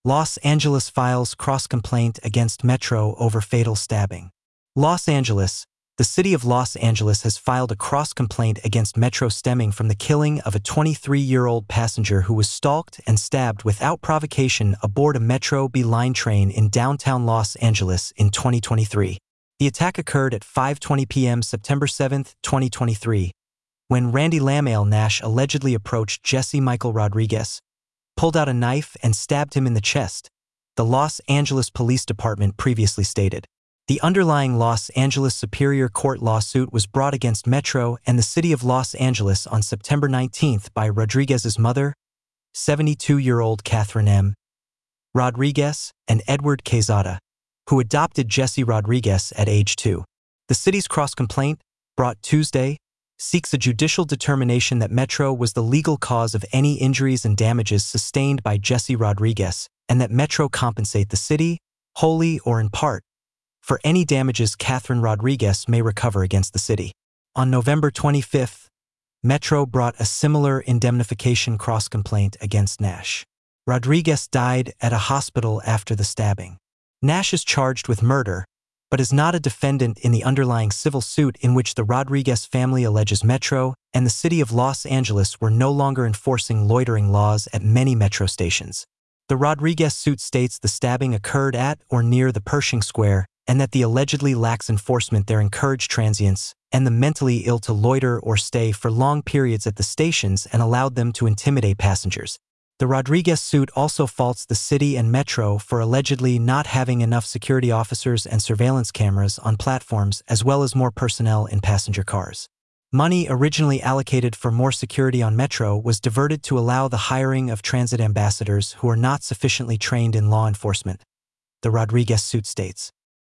Los Angeles files cross-complaint against Metro over fatal stabbing. Los Angeles. The city of Los Angeles has filed a cross-complaint against Metro stemming from the killing of a 23-year-old passenger who was stalked and stabbed without provocation aboard a Metro B line train in downtown Los Angeles in 2023. The attack occurred at 5:20 p.m. September 7, 2023, when Randy Lamail Nash allegedly approached Jesse Michael Rodriguez, pulled out a knife and stabbed him in the chest, the Los Angeles Police Department previously stated. The underlying Los Angeles Superior Court lawsuit was brought against Metro and the city of Los Angeles on September 19 by Rodriguez's mother, 72-year-old Catherine M. Rodriguez, and Edward Quezada, who adopted Jesse Rodriguez at age 2. The city's cross-complaint, brought Tuesday, seeks a judicial determination that Metro was the legal cause of any injuries and damages sustained by Jesse Rodriguez, and that Metro compensate the city, wholly or in part, for any damages Catherine Rodriguez may recover against the city. On November 25, Metro brought a similar indemnification cross-complaint against Nash. Rodriguez died at a hospital after the stabbing. Nash is charged with murder, but is not a defendant in the underlying civil suit in which the Rodriguez family alleges Metro and the city of Los Angeles were no longer enforcing loitering laws at many Metro stations. The Rodriguez suit states the stabbing occurred at or near the Pershing Square and that the allegedly lax enforcement there encouraged transients and the mentally ill to loiter or stay for long periods at the stations and allowed them to intimidate passengers. The Rodriguez suit also faults the city and Metro for allegedly not having enough security officers and surveillance cameras on platforms as well as more personnel in passenger cars. Money originally allocated for more security on Metro was diverted to allow the hiring of transit ambassadors who are not sufficiently trained in law enforcement, the Rodriguez suit states.